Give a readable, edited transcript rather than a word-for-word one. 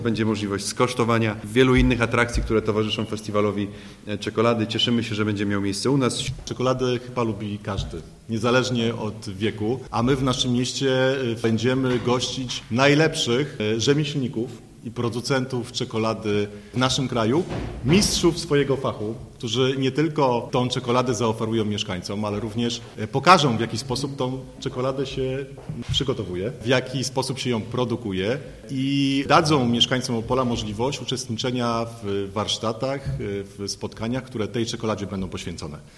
Będzie możliwość skosztowania wielu innych atrakcji, które towarzyszą festiwalowi czekolady. Cieszymy się, że będzie miał miejsce u nas. Czekoladę chyba lubi każdy, niezależnie od wieku, a my w naszym mieście będziemy gościć najlepszych rzemieślników i producentów czekolady w naszym kraju, mistrzów swojego fachu, którzy nie tylko tą czekoladę zaoferują mieszkańcom, ale również pokażą, w jaki sposób tą czekoladę się przygotowuje, w jaki sposób się ją produkuje i dadzą mieszkańcom Opola możliwość uczestniczenia w warsztatach, w spotkaniach, które tej czekoladzie będą poświęcone.